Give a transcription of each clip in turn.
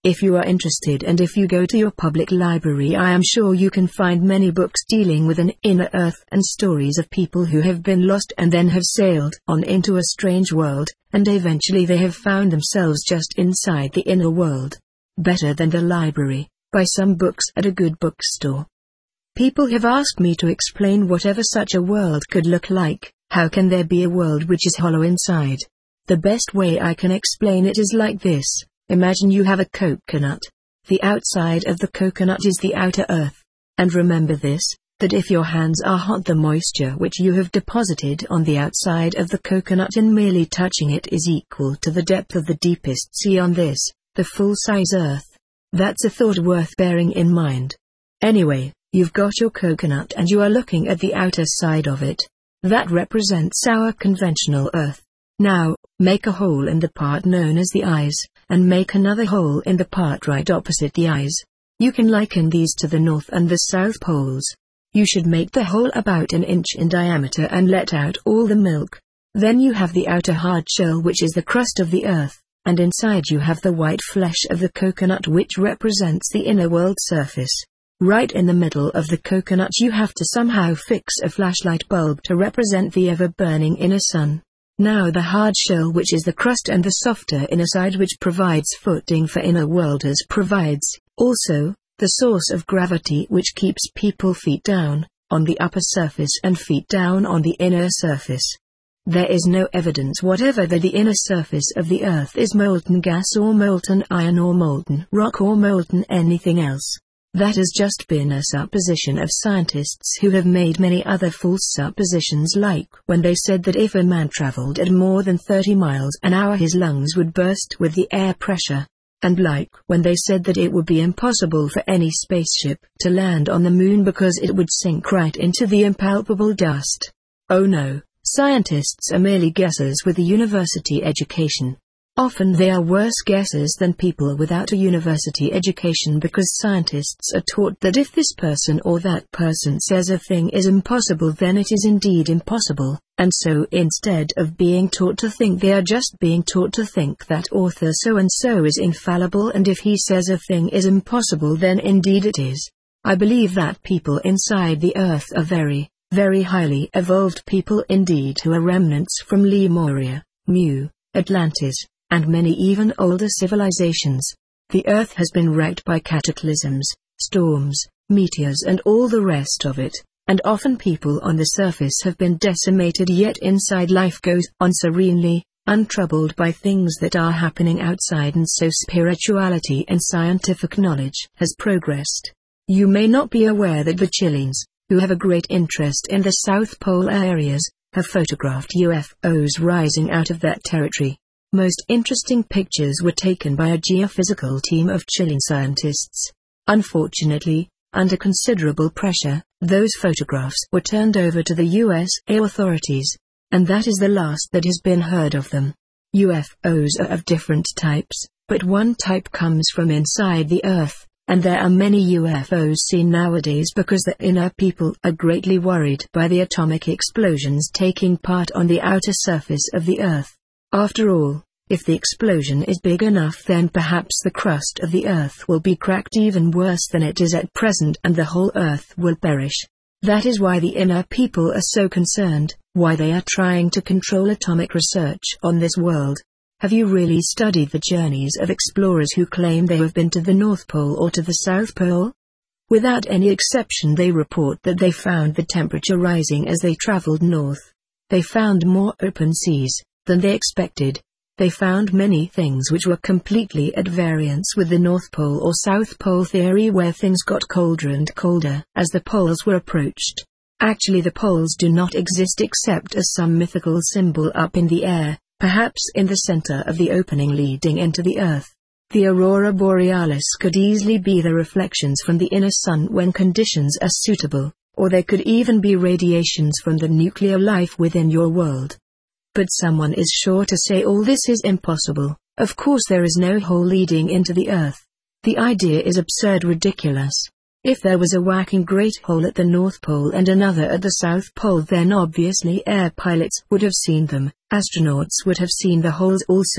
If you are interested and if you go to your public library, I am sure you can find many books dealing with an inner earth and stories of people who have been lost and then have sailed on into a strange world, and eventually they have found themselves just inside the inner world. Better than the library, buy some books at a good bookstore. People have asked me to explain whatever such a world could look like. How can there be a world which is hollow inside? The best way I can explain it is like this. Imagine you have a coconut. The outside of the coconut is the outer earth. And remember this, that if your hands are hot, the moisture which you have deposited on the outside of the coconut in merely touching it is equal to the depth of the deepest sea on this, the full-size earth. That's a thought worth bearing in mind. Anyway, you've got your coconut and you are looking at the outer side of it. That represents our conventional earth. Now, make a hole in the part known as the eyes, and make another hole in the part right opposite the eyes. You can liken these to the North and the South poles. You should make the hole about an inch in diameter and let out all the milk. Then you have the outer hard shell, which is the crust of the earth, and inside you have the white flesh of the coconut, which represents the inner world surface. Right in the middle of the coconut you have to somehow fix a flashlight bulb to represent the ever-burning inner sun. Now the hard shell, which is the crust, and the softer inner side, which provides footing for inner worlders, provides, also, the source of gravity which keeps people feet down, on the upper surface and feet down on the inner surface. There is no evidence whatever that the inner surface of the earth is molten gas or molten iron or molten rock or molten anything else. That has just been a supposition of scientists who have made many other false suppositions, like when they said that if a man traveled at more than 30 miles an hour his lungs would burst with the air pressure. And like when they said that it would be impossible for any spaceship to land on the moon because it would sink right into the impalpable dust. Oh no, scientists are merely guessers with a university education. Often they are worse guessers than people without a university education, because scientists are taught that if this person or that person says a thing is impossible, then it is indeed impossible, and so instead of being taught to think, they are just being taught to think that author so-and-so is infallible, and if he says a thing is impossible, then indeed it is. I believe that people inside the earth are very, very highly evolved people indeed, who are remnants from Lemuria, Mu, Atlantis, and many even older civilizations. The earth has been wrecked by cataclysms, storms, meteors and all the rest of it, and often people on the surface have been decimated, yet inside life goes on serenely, untroubled by things that are happening outside, and so spirituality and scientific knowledge has progressed. You may not be aware that the Chileans, who have a great interest in the South Pole areas, have photographed UFOs rising out of that territory. Most interesting pictures were taken by a geophysical team of Chilean scientists. Unfortunately, under considerable pressure, those photographs were turned over to the USA authorities, and that is the last that has been heard of them. UFOs are of different types, but one type comes from inside the Earth, and there are many UFOs seen nowadays because the inner people are greatly worried by the atomic explosions taking part on the outer surface of the Earth. After all, if the explosion is big enough, then perhaps the crust of the Earth will be cracked even worse than it is at present, and the whole Earth will perish. That is why the inner people are so concerned, why they are trying to control atomic research on this world. Have you really studied the journeys of explorers who claim they have been to the North Pole or to the South Pole? Without any exception, they report that they found the temperature rising as they traveled north. They found more open seas than they expected. They found many things which were completely at variance with the North Pole or South Pole theory, where things got colder and colder as the poles were approached. Actually, the poles do not exist except as some mythical symbol up in the air, perhaps in the center of the opening leading into the Earth. The aurora borealis could easily be the reflections from the inner sun when conditions are suitable, or they could even be radiations from the nuclear life within your world. But someone is sure to say all this is impossible. Of course there is no hole leading into the Earth. The idea is absurd, ridiculous. If there was a whacking great hole at the North Pole and another at the South Pole, then obviously air pilots would have seen them, astronauts would have seen the holes also,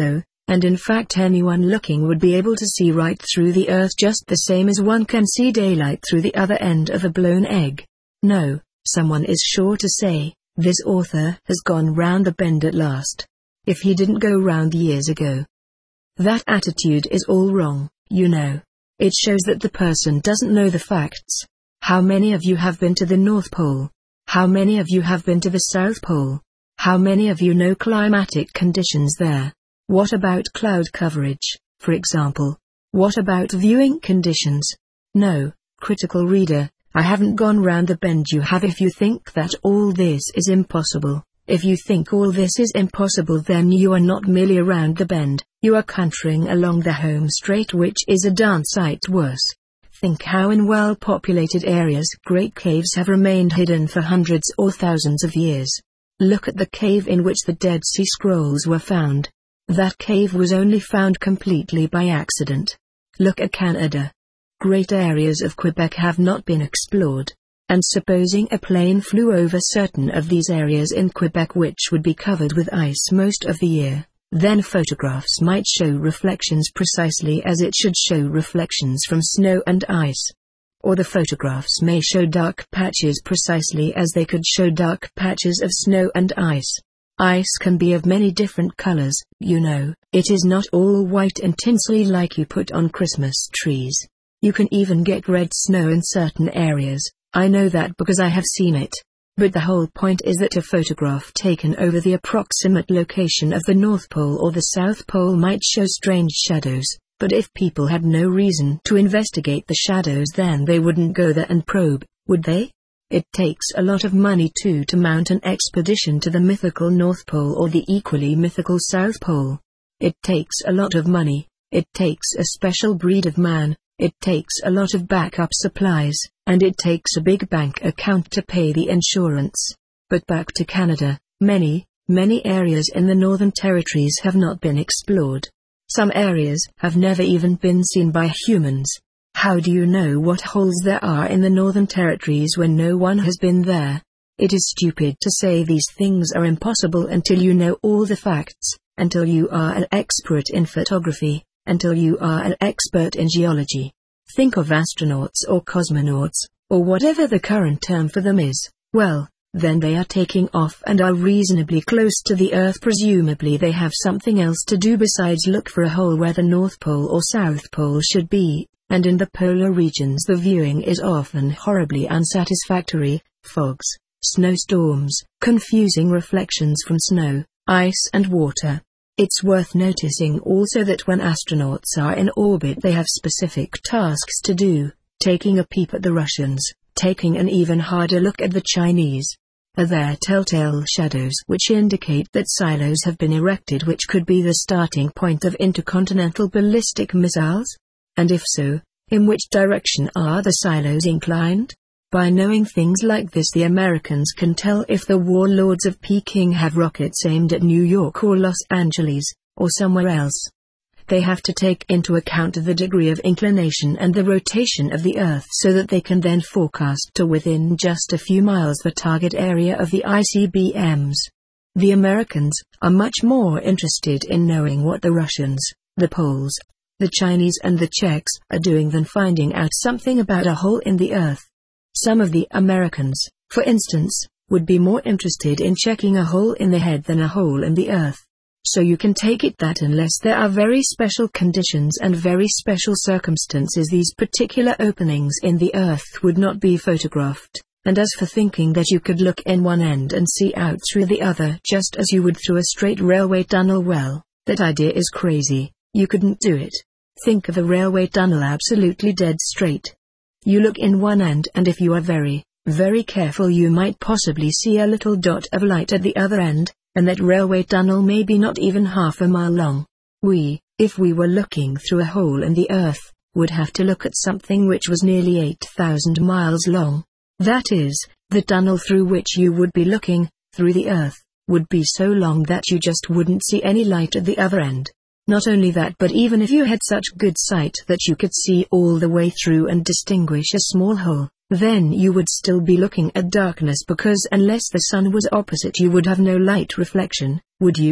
and in fact anyone looking would be able to see right through the Earth just the same as one can see daylight through the other end of a blown egg. No, someone is sure to say, this author has gone round the bend at last. If he didn't go round years ago. That attitude is all wrong, you know. It shows that the person doesn't know the facts. How many of you have been to the North Pole? How many of you have been to the South Pole? How many of you know climatic conditions there? What about cloud coverage, for example? What about viewing conditions? No, critical reader, I haven't gone round the bend you have if you think that all this is impossible. If you think all this is impossible, then you are not merely around the bend, you are cantering along the home straight, which is a darn sight worse. Think how in well-populated areas great caves have remained hidden for hundreds or thousands of years. Look at the cave in which the Dead Sea Scrolls were found. That cave was only found completely by accident. Look at Canada. Great areas of Quebec have not been explored. And supposing a plane flew over certain of these areas in Quebec which would be covered with ice most of the year, then photographs might show reflections precisely as it should show reflections from snow and ice. Or the photographs may show dark patches precisely as they could show dark patches of snow and ice. Ice can be of many different colors, you know. It is not all white and tinsely like you put on Christmas trees. You can even get red snow in certain areas. I know that because I have seen it. But the whole point is that a photograph taken over the approximate location of the North Pole or the South Pole might show strange shadows, but if people had no reason to investigate the shadows, then they wouldn't go there and probe, would they? It takes a lot of money too to mount an expedition to the mythical North Pole or the equally mythical South Pole. It takes a lot of money, it takes a special breed of man. It takes a lot of backup supplies, and it takes a big bank account to pay the insurance. But back to Canada, many areas in the Northern Territories have not been explored. Some areas have never even been seen by humans. How do you know what holes there are in the Northern Territories when no one has been there? It is stupid to say these things are impossible until you know all the facts, until you are an expert in photography, until you are an expert in geology. Think of astronauts or cosmonauts, or whatever the current term for them is. Well, then they are taking off and are reasonably close to the Earth. Presumably they have something else to do besides look for a hole where the North Pole or South Pole should be, and in the polar regions the viewing is often horribly unsatisfactory. Fogs, snowstorms, confusing reflections from snow, ice and water. It's worth noticing also that when astronauts are in orbit they have specific tasks to do, taking a peep at the Russians, taking an even harder look at the Chinese. Are there telltale shadows which indicate that silos have been erected which could be the starting point of intercontinental ballistic missiles? And if so, in which direction are the silos inclined? By knowing things like this, the Americans can tell if the warlords of Peking have rockets aimed at New York or Los Angeles, or somewhere else. They have to take into account the degree of inclination and the rotation of the Earth so that they can then forecast to within just a few miles the target area of the ICBMs. The Americans are much more interested in knowing what the Russians, the Poles, the Chinese and the Czechs are doing than finding out something about a hole in the Earth. Some of the Americans, for instance, would be more interested in checking a hole in the head than a hole in the Earth. So you can take it that unless there are very special conditions and very special circumstances, these particular openings in the Earth would not be photographed. And as for thinking that you could look in one end and see out through the other just as you would through a straight railway tunnel, well, that idea is crazy. You couldn't do it. Think of a railway tunnel absolutely dead straight. You look in one end and if you are very, very careful you might possibly see a little dot of light at the other end, and that railway tunnel may be not even half a mile long. We, if we were looking through a hole in the Earth, would have to look at something which was nearly 8,000 miles long. That is, the tunnel through which you would be looking, through the Earth, would be so long that you just wouldn't see any light at the other end. Not only that, but even if you had such good sight that you could see all the way through and distinguish a small hole, then you would still be looking at darkness, because unless the sun was opposite you would have no light reflection, would you?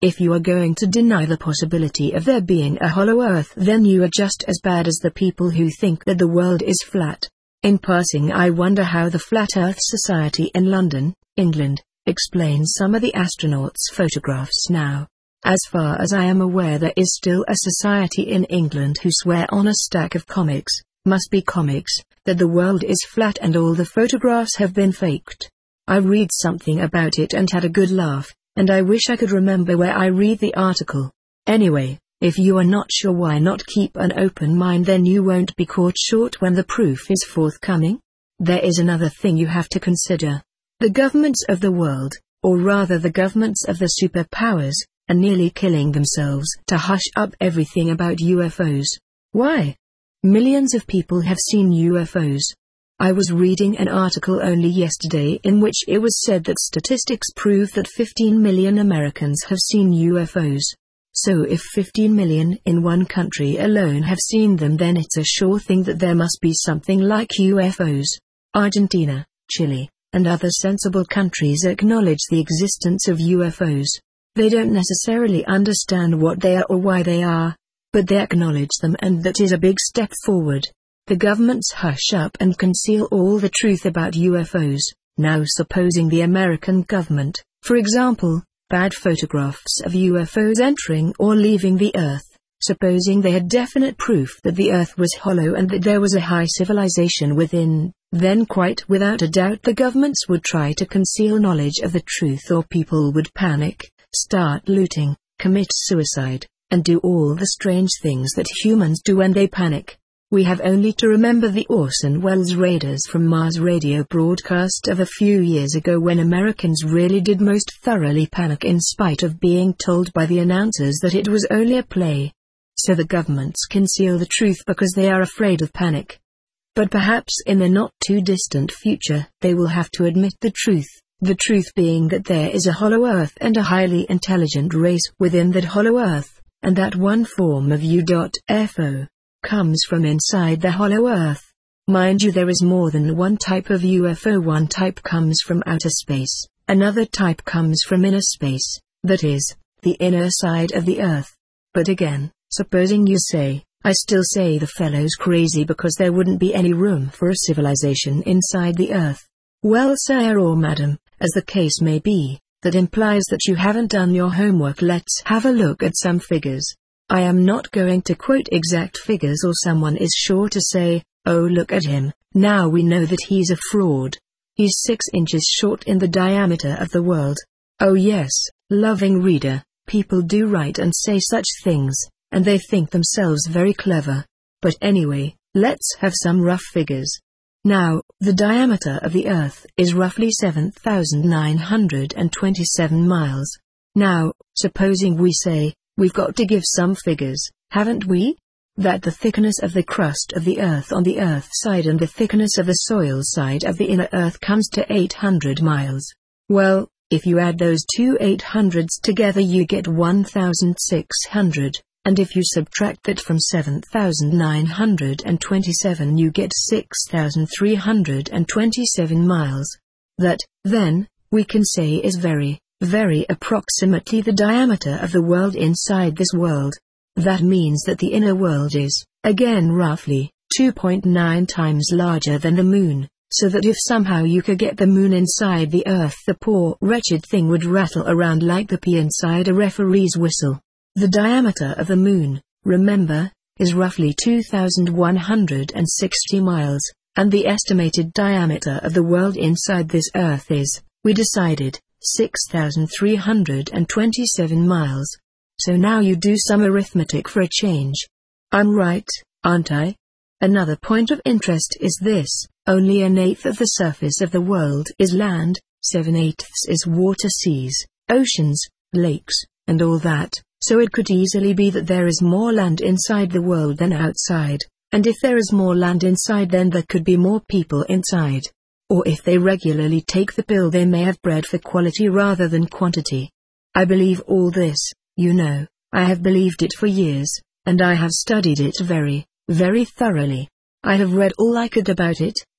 If you are going to deny the possibility of there being a hollow earth, then you are just as bad as the people who think that the world is flat. In passing, I wonder how the Flat Earth Society in London, England, explains some of the astronauts' photographs now. As far as I am aware, there is still a society in England who swear on a stack of comics, must be comics, that the world is flat and all the photographs have been faked. I read something about it and had a good laugh, and I wish I could remember where I read the article. Anyway, if you are not sure, why not keep an open mind? Then you won't be caught short when the proof is forthcoming. There is another thing you have to consider. The governments of the world, or rather the governments of the superpowers, are nearly killing themselves to hush up everything about UFOs. Why? Millions of people have seen UFOs. I was reading an article only yesterday in which it was said that statistics prove that 15 million Americans have seen UFOs. So if 15 million in one country alone have seen them, then it's a sure thing that there must be something like UFOs. Argentina, Chile, and other sensible countries acknowledge the existence of UFOs. They don't necessarily understand what they are or why they are, but they acknowledge them, and that is a big step forward. The governments hush up and conceal all the truth about UFOs. Now supposing the American government, for example, bad photographs of UFOs entering or leaving the Earth, supposing they had definite proof that the Earth was hollow and that there was a high civilization within, then quite without a doubt the governments would try to conceal knowledge of the truth, or people would panic, start looting, commit suicide, and do all the strange things that humans do when they panic. We have only to remember the Orson Welles Raiders from Mars radio broadcast of a few years ago, when Americans really did most thoroughly panic in spite of being told by the announcers that it was only a play. So the governments conceal the truth because they are afraid of panic. But perhaps in the not too distant future they will have to admit the truth being that there is a hollow earth and a highly intelligent race within that hollow earth, and that one form of UFO comes from inside the hollow earth. Mind you, there is more than one type of UFO. One type comes from outer space, another type comes from inner space, that is, the inner side of the earth. But again, supposing you say, I still say the fellow's crazy because there wouldn't be any room for a civilization inside the earth. Well, sir or madam, as the case may be, that implies that you haven't done your homework. Let's have a look at some figures. I am not going to quote exact figures, or someone is sure to say, oh, look at him, now we know that he's a fraud. He's 6 inches short in the diameter of the world. Oh yes, loving reader, people do write and say such things, and they think themselves very clever. But anyway, let's have some rough figures. Now, the diameter of the Earth is roughly 7,927 miles. Now, supposing we say, we've got to give some figures, haven't we? That the thickness of the crust of the Earth on the Earth side and the thickness of the soil side of the inner Earth comes to 800 miles. Well, if you add those two 800s together you get 1,600, and if you subtract that from 7,927 you get 6,327 miles. That, then, we can say is very approximately the diameter of the world inside this world. That means that the inner world is, again roughly, 2.9 times larger than the moon, so that if somehow you could get the moon inside the Earth, the poor wretched thing would rattle around like the pea inside a referee's whistle. The diameter of the moon, remember, is roughly 2,160 miles, and the estimated diameter of the world inside this Earth is, we decided, 6,327 miles. So now you do some arithmetic for a change. I'm right, aren't I? Another point of interest is this: only 1/8 of the surface of the world is land, 7/8 is water, seas, oceans, lakes, and all that, so it could easily be that there is more land inside the world than outside, and if there is more land inside then there could be more people inside. Or if they regularly take the pill they may have bread for quality rather than quantity. I believe all this, you know, I have believed it for years, and I have studied it very thoroughly. I have read all I could about it,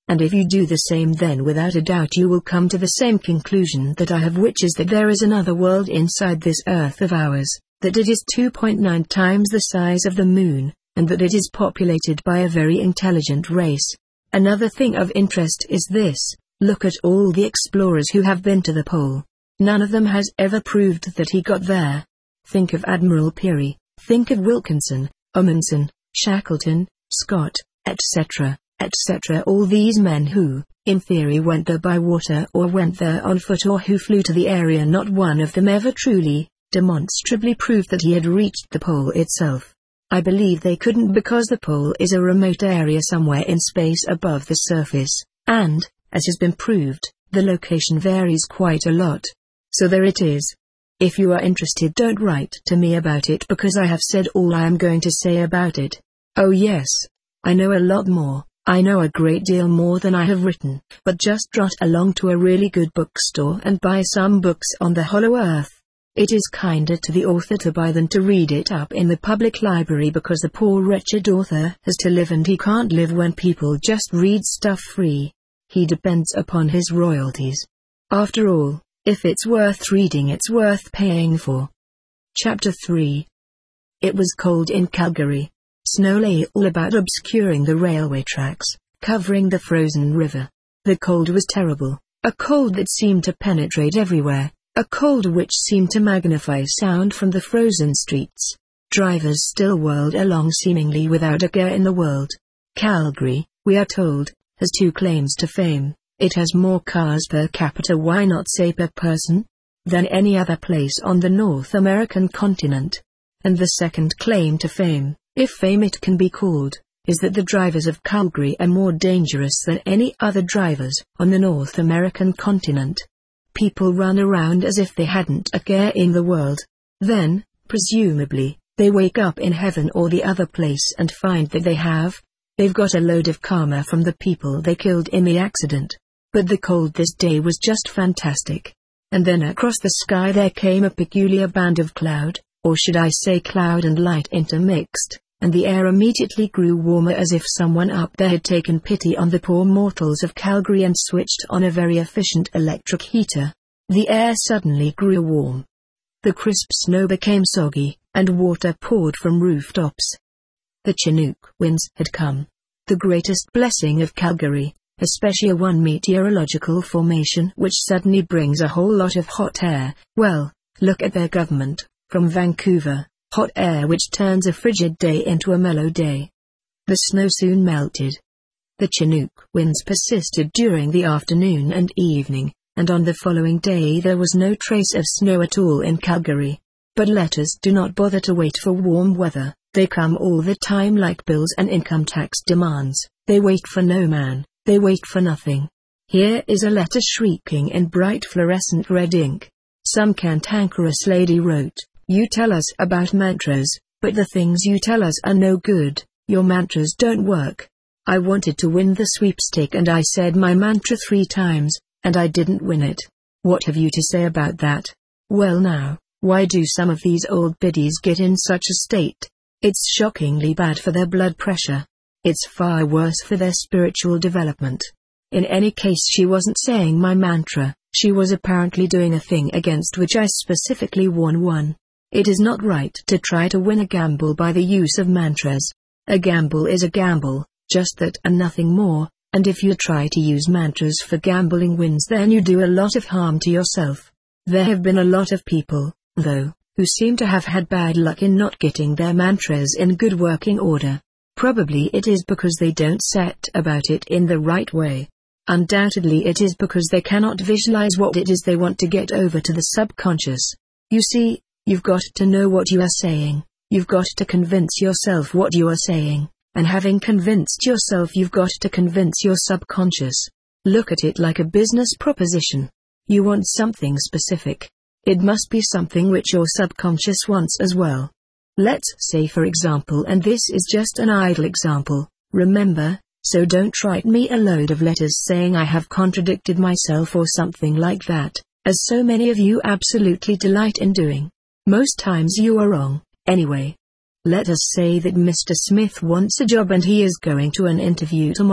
And if you do the same, then without a doubt you will come to the same conclusion that I have, which is that there is another world inside this earth of ours, that it is 2.9 times the size of the moon, and that it is populated by a very intelligent race. Another thing of interest is this: look at all the explorers who have been to the pole. None of them has ever proved that he got there. Think of Admiral Peary, think of Wilkinson, Amundsen, Shackleton, Scott, etc., etc. All these men who, in theory, went there by water or went there on foot or who flew to the area, not one of them ever truly, demonstrably proved that he had reached the pole itself. I believe they couldn't, because the pole is a remote area somewhere in space above the surface, and, as has been proved, the location varies quite a lot. So there it is. If you are interested, don't write to me about it, because I have said all I am going to say about it. Oh yes, I know a lot more. I know a great deal more than I have written, but just trot along to a really good bookstore and buy some books on the hollow earth. It is kinder to the author to buy than to read it up in the public library, because the poor wretched author has to live, and he can't live when people just read stuff free. He depends upon his royalties. After all, if it's worth reading, it's worth paying for. Chapter 3. It was cold in Calgary. Snow lay all about, obscuring the railway tracks, covering the frozen river. The cold was terrible, a cold that seemed to penetrate everywhere, a cold which seemed to magnify sound from the frozen streets. Drivers still whirled along seemingly without a care in the world. Calgary, we are told, has two claims to fame. It has more cars per capita, why not say per person, than any other place on the North American continent. And the second claim to fame, if fame it can be called, is that the drivers of Calgary are more dangerous than any other drivers on the North American continent. People run around as if they hadn't a care in the world. Then, presumably, they wake up in heaven or the other place and find that they have. They've got a load of karma from the people they killed in the accident. But the cold this day was just fantastic. And then across the sky there came a peculiar band of cloud, or should I say cloud and light intermixed, and the air immediately grew warmer, as if someone up there had taken pity on the poor mortals of Calgary and switched on a very efficient electric heater. The air suddenly grew warm. The crisp snow became soggy, and water poured from rooftops. The Chinook winds had come. The greatest blessing of Calgary, especially a one meteorological formation which suddenly brings a whole lot of hot air. Well, look at their government, from Vancouver, hot air which turns a frigid day into a mellow day. The snow soon melted. The Chinook winds persisted during the afternoon and evening, and on the following day there was no trace of snow at all in Calgary. But letters do not bother to wait for warm weather, they come all the time like bills and income tax demands. They wait for no man. They wait for nothing. Here is a letter shrieking in bright fluorescent red ink. Some cantankerous lady wrote, "You tell us about mantras, but the things you tell us are no good. Your mantras don't work. I wanted to win the sweepstake and I said my mantra 3 times, and I didn't win it. What have you to say about that? Well now, why do some of these old biddies get in such a state? It's shockingly bad for their blood pressure. It's far worse for their spiritual development." In any case, she wasn't saying my mantra, she was apparently doing a thing against which I specifically warn one. It is not right to try to win a gamble by the use of mantras. A gamble is a gamble, just that and nothing more, and if you try to use mantras for gambling wins, then you do a lot of harm to yourself. There have been a lot of people, though, who seem to have had bad luck in not getting their mantras in good working order. Probably it is because they don't set about it in the right way. Undoubtedly it is because they cannot visualize what it is they want to get over to the subconscious. You see, you've got to know what you are saying, you've got to convince yourself what you are saying, and having convinced yourself you've got to convince your subconscious. Look at it like a business proposition. You want something specific. It must be something which your subconscious wants as well. Let's say for example, and this is just an idle example, remember, so don't write me a load of letters saying I have contradicted myself or something like that, as so many of you absolutely delight in doing. Most times you are wrong, anyway. Let us say that Mr. Smith wants a job and he is going to an interview tomorrow.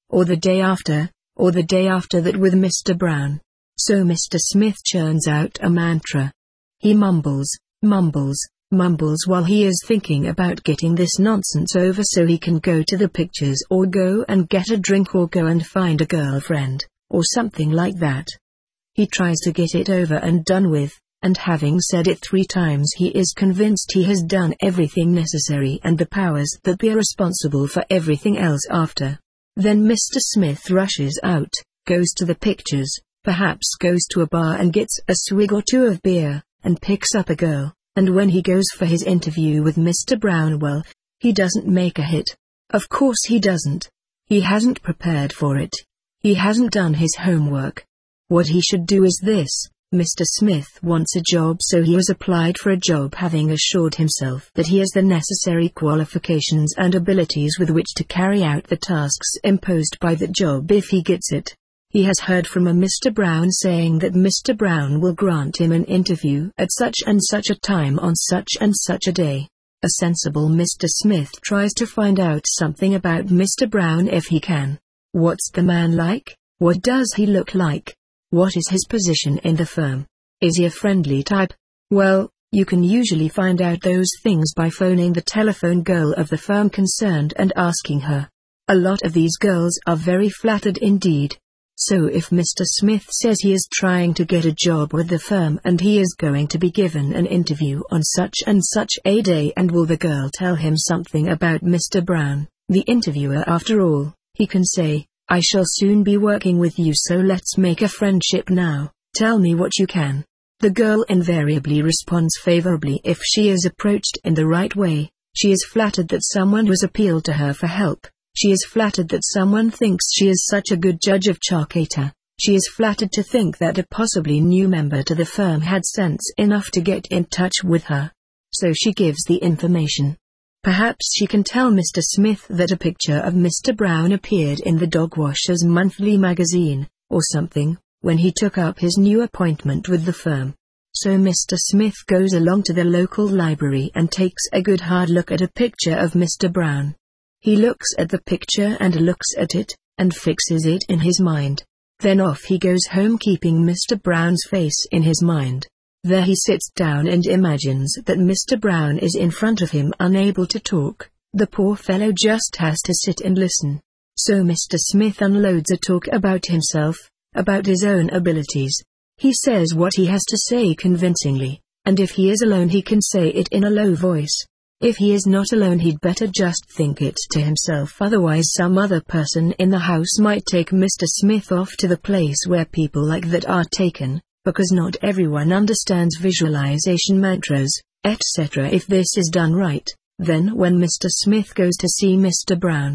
or the day after, or the day after that with Mr. Brown. So Mr. Smith churns out a mantra. He mumbles, mumbles, mumbles while he is thinking about getting this nonsense over so he can go to the pictures or go and get a drink or go and find a girlfriend, or something like that. He tries to get it over and done with, and having said it 3 times he is convinced he has done everything necessary and the powers that be are responsible for everything else after. Then Mr. Smith rushes out, goes to the pictures, perhaps goes to a bar and gets a swig or 2 of beer, and picks up a girl, and when he goes for his interview with Mr. Brown, well, he doesn't make a hit. Of course he doesn't. He hasn't prepared for it. He hasn't done his homework. What he should do is this: Mr. Smith wants a job, so he has applied for a job having assured himself that he has the necessary qualifications and abilities with which to carry out the tasks imposed by that job if he gets it. He has heard from a Mr. Brown saying that Mr. Brown will grant him an interview at such and such a time on such and such a day. A sensible Mr. Smith tries to find out something about Mr. Brown if he can. What's the man like? What does he look like? What is his position in the firm? Is he a friendly type? Well, you can usually find out those things by phoning the telephone girl of the firm concerned and asking her. A lot of these girls are very flattered indeed. So if Mr. Smith says he is trying to get a job with the firm and he is going to be given an interview on such and such a day, and will the girl tell him something about Mr. Brown, the interviewer after all, he can say, "I shall soon be working with you, so let's make a friendship now, tell me what you can." The girl invariably responds favorably if she is approached in the right way. She is flattered that someone has appealed to her for help. She is flattered that someone thinks she is such a good judge of character. She is flattered to think that a possibly new member to the firm had sense enough to get in touch with her. So she gives the information. Perhaps she can tell Mr. Smith that a picture of Mr. Brown appeared in the Dog Washers Monthly magazine, or something, when he took up his new appointment with the firm. So Mr. Smith goes along to the local library and takes a good hard look at a picture of Mr. Brown. He looks at the picture and looks at it, and fixes it in his mind. Then off he goes home, keeping Mr. Brown's face in his mind. There he sits down and imagines that Mr. Brown is in front of him, unable to talk. The poor fellow just has to sit and listen. So Mr. Smith unloads a talk about himself, about his own abilities. He says what he has to say convincingly, and if he is alone he can say it in a low voice. If he is not alone he'd better just think it to himself, otherwise some other person in the house might take Mr. Smith off to the place where people like that are taken, because not everyone understands visualization mantras, etc. If this is done right, then when Mr. Smith goes to see Mr.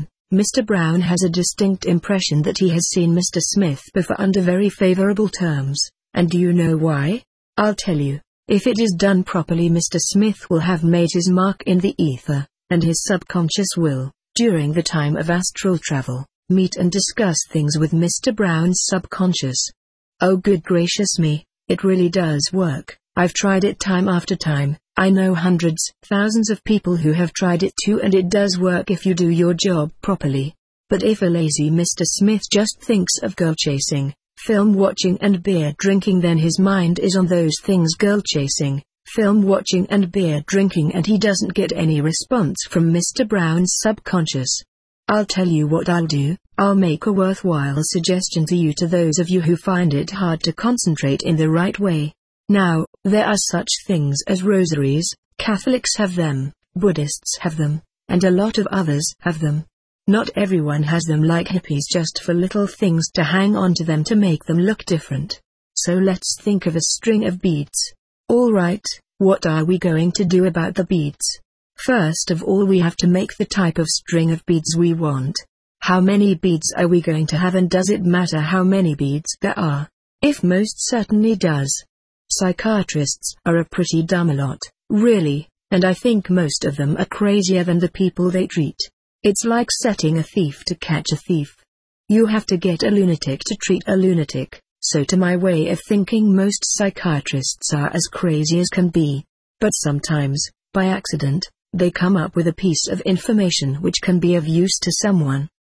Brown has a distinct impression that he has seen Mr. Smith before under very favorable terms. And do you know why? I'll tell you. If it is done properly, Mr. Smith will have made his mark in the ether, and his subconscious will, during the time of astral travel, meet and discuss things with Mr. Brown's subconscious. Oh, good gracious me, it really does work. I've tried it time after time. I know hundreds, thousands of people who have tried it too, and it does work if you do your job properly. But if a lazy Mr. Smith just thinks of girl chasing, film watching and beer drinking, then his mind is on those things: girl chasing, film watching and beer drinking, and he doesn't get any response from Mr. Brown's subconscious. I'll tell you what I'll do. I'll make a worthwhile suggestion to you, to those of you who find it hard to concentrate in the right way. Now, there are such things as rosaries. Catholics have them, Buddhists have them, and a lot of others have them. Not everyone has them, like hippies, just for little things to hang on to them to make them look different. So let's think of a string of beads. All right, what are we going to do about the beads? First of all, we have to make the type of string of beads we want. How many beads are we going to have, and does it matter how many beads there are? If most certainly does. Psychiatrists are a pretty dumb lot, really, and I think most of them are crazier than the people they treat. It's like setting a thief to catch a thief. You have to get a lunatic to treat a lunatic, so to my way of thinking most psychiatrists are as crazy as can be. But sometimes, by accident, they come up with a piece of information which can be of use to someone,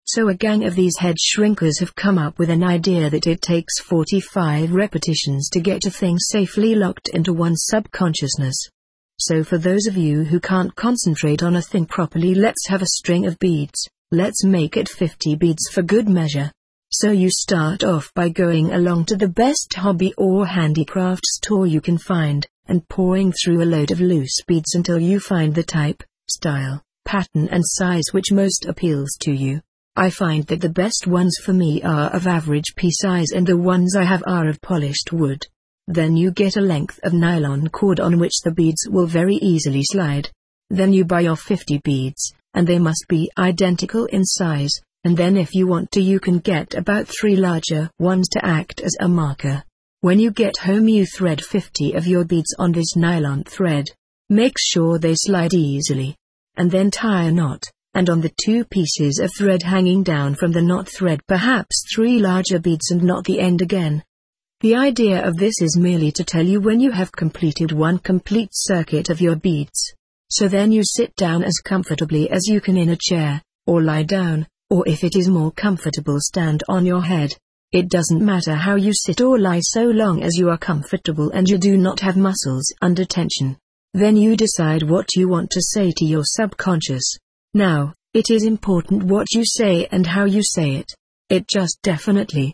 So a gang of these head shrinkers have come up with an idea that it takes 45 repetitions to get a thing safely locked into one's subconsciousness. So for those of you who can't concentrate on a thing properly, let's have a string of beads. Let's make it 50 beads for good measure. So you start off by going along to the best hobby or handicraft store you can find, and pouring through a load of loose beads until you find the type, style, pattern and size which most appeals to you. I find that the best ones for me are of average pea size and the ones I have are of polished wood. Then you get a length of nylon cord on which the beads will very easily slide. Then you buy your 50 beads, and they must be identical in size, and then if you want to you can get about 3 larger ones to act as a marker. When you get home you thread 50 of your beads on this nylon thread. Make sure they slide easily. And then tie a knot, and on the 2 pieces of thread hanging down from the knot thread perhaps 3 larger beads and knot the end again. The idea of this is merely to tell you when you have completed one complete circuit of your beads. So then you sit down as comfortably as you can in a chair, or lie down, or if it is more comfortable stand on your head. It doesn't matter how you sit or lie so long as you are comfortable and you do not have muscles under tension. Then you decide what you want to say to your subconscious. Now, it is important what you say and how you say it. It just definitely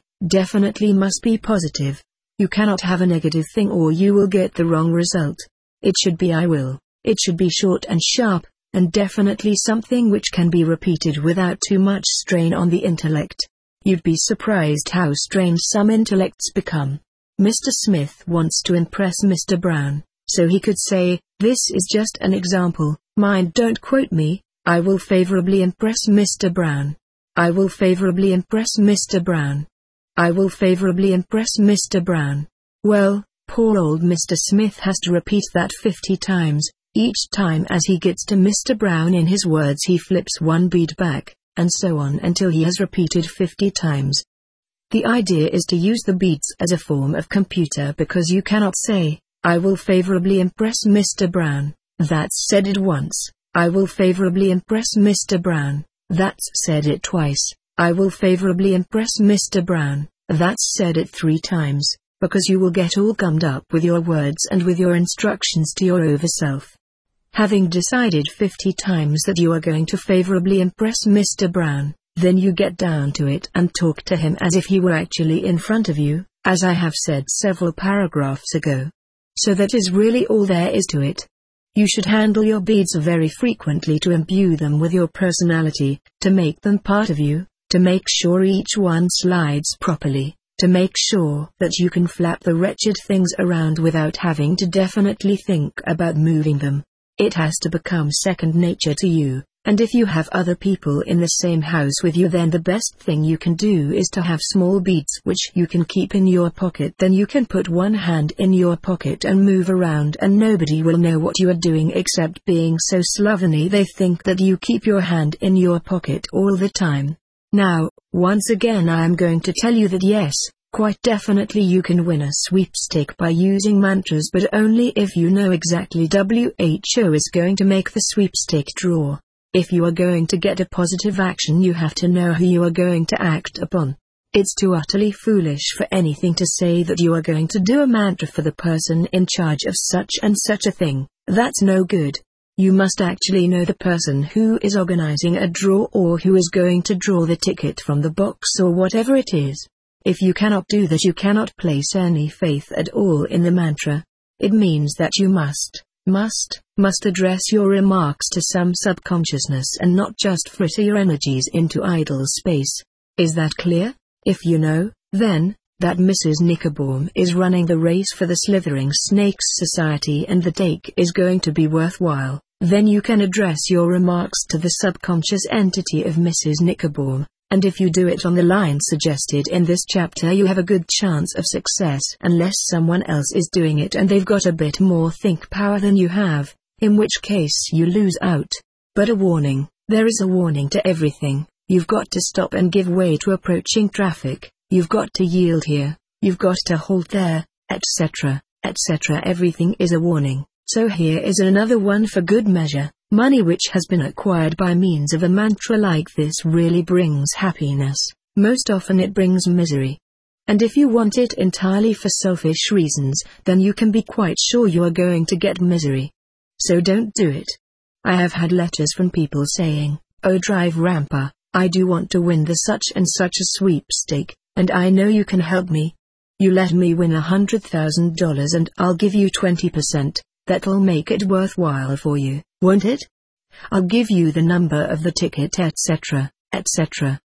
must be positive. You cannot have a negative thing or you will get the wrong result. It should be I will. It should be short and sharp, and definitely something which can be repeated without too much strain on the intellect. You'd be surprised how strange some intellects become. Mr. Smith wants to impress Mr. Brown, so he could say, this is just an example, mind don't quote me, I will favorably impress Mr. Brown. I will favorably impress Mr. Brown. I will favorably impress Mr. Brown. Well, poor old Mr. Smith has to repeat that 50 times. Each time as he gets to Mr. Brown in his words he flips one bead back, and so on until he has repeated 50 times. The idea is to use the beads as a form of computer because you cannot say, I will favorably impress Mr. Brown. That's said it once. I will favorably impress Mr. Brown. That's said it twice. I will favorably impress Mr. Brown. That's said it 3 times, because you will get all gummed up with your words and with your instructions to your overself. Having decided 50 times that you are going to favorably impress Mr. Brown, then you get down to it and talk to him as if he were actually in front of you, as I have said several paragraphs ago. So that is really all there is to it. You should handle your beads very frequently to imbue them with your personality, to make them part of you, to make sure each one slides properly, to make sure that you can flap the wretched things around without having to definitely think about moving them. It has to become second nature to you, and if you have other people in the same house with you then the best thing you can do is to have small beads which you can keep in your pocket. Then you can put one hand in your pocket and move around and nobody will know what you are doing except being so slovenly they think that you keep your hand in your pocket all the time. Now, once again I am going to tell you that yes, quite definitely you can win a sweepstake by using mantras, but only if you know exactly WHO is going to make the sweepstake draw. If you are going to get a positive action you have to know who you are going to act upon. It's too utterly foolish for anything to say that you are going to do a mantra for the person in charge of such and such a thing. That's no good. You must actually know the person who is organizing a draw or who is going to draw the ticket from the box or whatever it is. If you cannot do that you cannot place any faith at all in the mantra. It means that you must address your remarks to some subconsciousness and not just fritter your energies into idle space. Is that clear? If you know, then, that Mrs. Nickerbaum is running the race for the Slithering Snakes Society and the take is going to be worthwhile, then you can address your remarks to the subconscious entity of Mrs. Nickerbaum. And if you do it on the line suggested in this chapter you have a good chance of success unless someone else is doing it and they've got a bit more think power than you have, in which case you lose out. But a warning, there is a warning to everything. You've got to stop and give way to approaching traffic, you've got to yield here, you've got to halt there, etc., etc. Everything is a warning, so here is another one for good measure. Money which has been acquired by means of a mantra like this really brings happiness. Most often it brings misery. And if you want it entirely for selfish reasons, then you can be quite sure you are going to get misery. So don't do it. I have had letters from people saying, "Oh Drive Rampa, I do want to win the such and such a sweepstake, and I know you can help me. You let me win $100,000 and I'll give you 20%, that'll make it worthwhile for you, won't it? I'll give you the number of the ticket etc., etc."